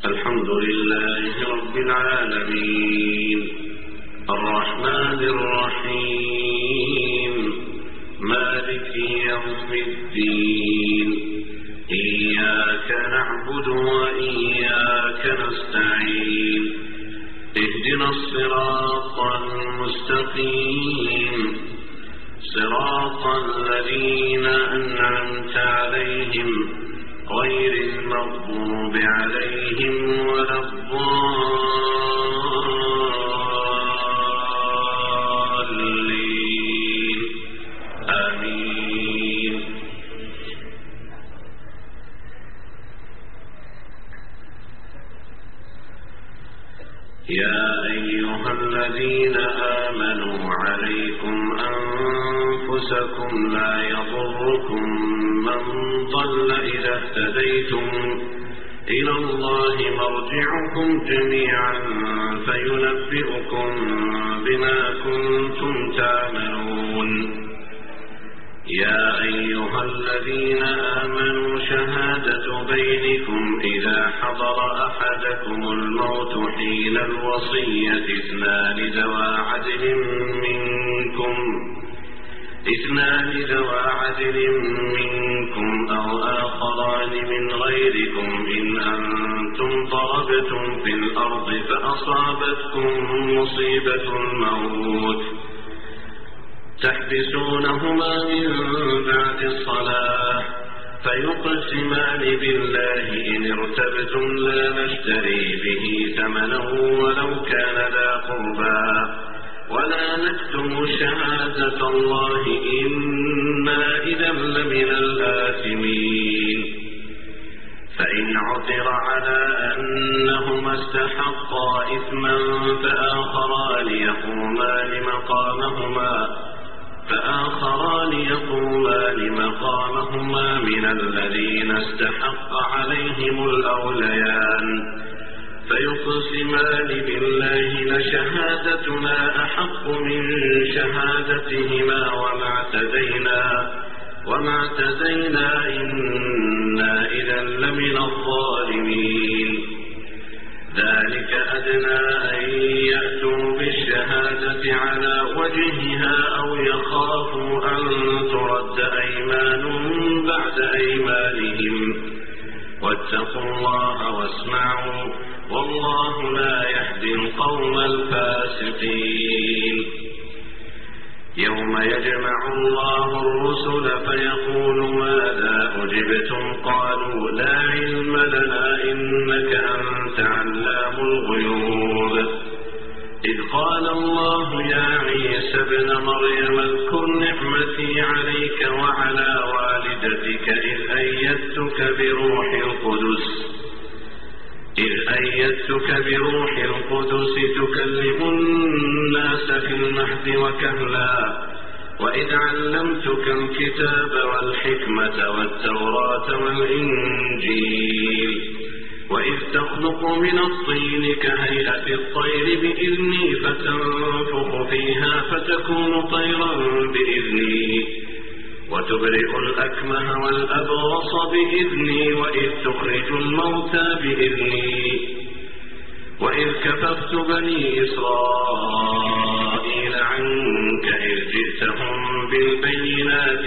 الحمد لله رب العالمين الرحمن الرحيم مالك يوم الدين إياك نعبد وإياك نستعين اهدنا الصراط المستقيم صراط الذين أنعمت عليهم غير المغضوب عليهم ولا الضالين آمين. يا أيها الذين آمنوا عليكم أنفسكم لا يضركم من ضل إذا اهتديتم إلى الله مرجعكم جميعا فينبئكم بما كنتم تعملون. يا أيها الذين آمنوا شهادة بينكم إذا حضر أحدكم الموت حين الوصية اثنان ذوى عدل منكم أو آخران من غيركم إن أنتم ضربتم في الأرض فأصابتكم مصيبة الموت تحبسونهما من بعد الصلاة فيقسمان بالله إن ارتبتم لا نشتري به ثمنا ولو كان ذا قربى ولا نكتم شهادة الله إنا إذا لمن الآثمين. فإن عثر على أنهما استحقا إثما فآخران يقومان من الذين استحق عليهم الأوليان فيقسمان بالله لشهادتنا أحق من شهادتهما وما اعتدينا إنا إذا لمن الظالمين. ذلك أدنى أن يأتوا بالشهادة على وجهها أو يخافوا أن ترد أيمان بعد أيمانهم واتقوا الله واسمعوا والله لا يهدي القوم الفاسقين. يوم يجمع الله الرسل فيقول ماذا أجبتم قالوا لا علم لنا إنك أنت علام الغيوب. إذ قال الله يا عيسى ابن مريم اذكر نعمتي عليك وعلى والدتك إذ أيدتك بروح القدس تكلم الناس في المهد وكهلا وإذ علمتك الكتاب والحكمة والتوراة والإنجيل وإذ تخلق من الطين كهيئة الطير بإذني فتنفخ فيها فتكون طيرا بإذني وتبرئ الأكمه والأبرص بإذني وإذ تخرج الموتى بإذني وإذ كففت بني إسرائيل عنك إذ جئتهم بالبينات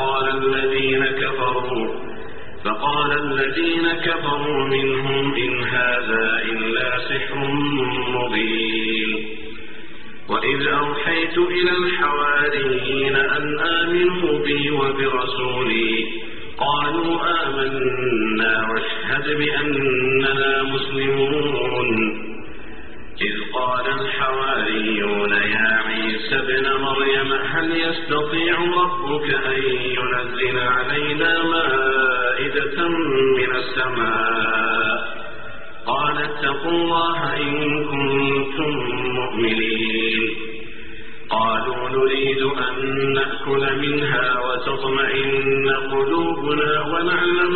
فقال الذين كفروا منهم إن هذا إلا سحر مبين. وإذ أوحيت إلى الحواريين أن آمنوا بي وبرسولي قالوا آمنا واشهد بأننا مسلمون. إذ قال الحواريون يا عيسى ابن مريم هل يستطيع ربك أن ينزل علينا مائدة من السماء قال اتقوا الله إن كنتم مؤمنين. قالوا نريد أن نأكل منها وتطمئن قلوبنا ونعلم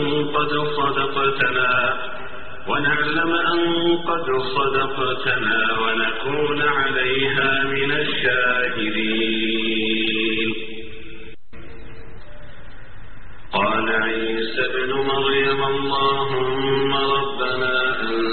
أن قد صدقتنا ونكون عليها من الشاهدين. قال عيسى ابن مريم اللهم ربنا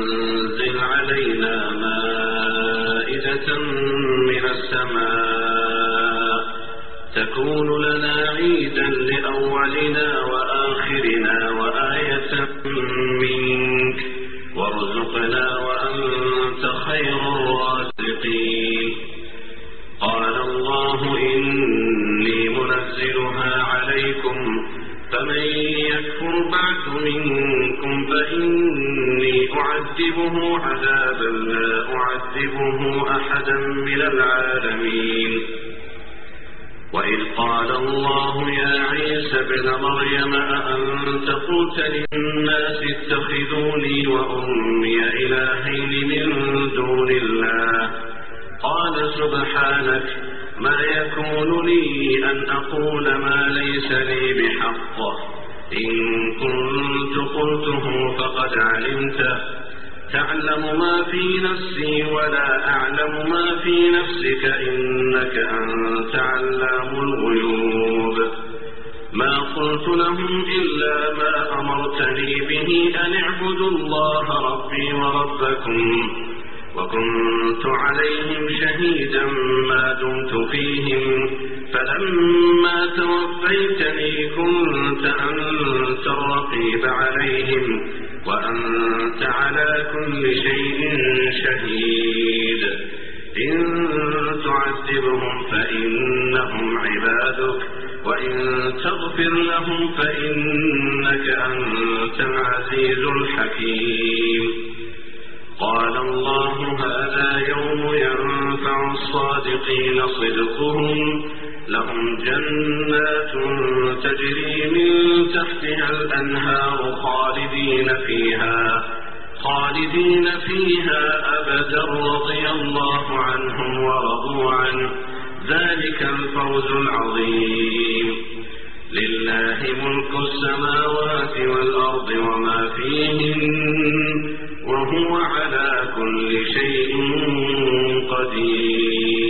تكون لنا عيدا لأولنا وآخرنا وآية منك وارزقنا وأنت خير الرازقين. قال الله إني منزلها عليكم فمن يكفر بعد منكم فإني أعذبه عذابا لا أعذبه أحدا من العالمين. وإذ قال الله يا عيسى ابن مريم أأنت قلت للناس اتخذوني وأمي إلهين من دون الله قال سبحانك ما يكون لي أن أقول ما ليس لي بحق إن كنت قلته فقد علمته تعلم ما في نفسي ولا أعلم ما في نفسك إنك أنت علام الغيوب. ما قلت لهم إلا ما أمرتني به أن اعبدوا الله ربي وربكم وكنت عليهم شهيدا ما دمت فيهم فلما توفيتني كنت أنت الرقيب عليهم وأنت على كل شيء شهيد. إن تعذبهم فإنهم عبادك وإن تغفر لهم فإنك أنت العزيز الحكيم. قال الله هذا يوم ينفع الصادقين صدقهم لهم جنات تجري من تحتها الأنهار خالدين فيها أبدا رضي الله عنهم ورضوا عنه ذلك الفوز العظيم. لله ملك السماوات والأرض وما فيهن وهو على كل شيء قدير.